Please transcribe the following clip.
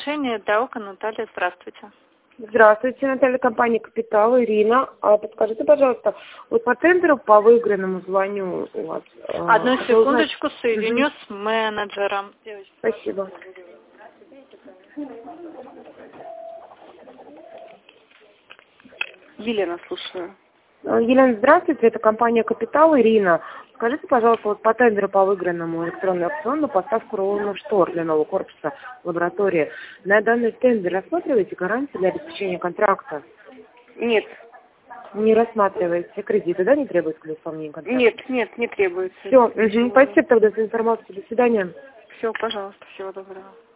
отношения Даука Наталья. Здравствуйте. Здравствуйте, Наталья, компания «Капитал», Ирина. Подскажите, пожалуйста, вот по тендеру по выигранному звоню у вас. Одну секундочку, соединю с менеджером. Спасибо. Елена, слушаю. Елена, здравствуйте, это компания «Капитал», Ирина. Скажите, пожалуйста, вот по тендеру по выигранному электронному аукциону на поставку рулонных штор для нового корпуса лаборатории. На данный тендер рассматриваете гарантии для обеспечения контракта? Нет. Не рассматриваете кредиты, да, не требуется к исполнению контракта? Нет, не требуется. Все, спасибо тогда за информацию. До свидания. Все, пожалуйста, всего доброго.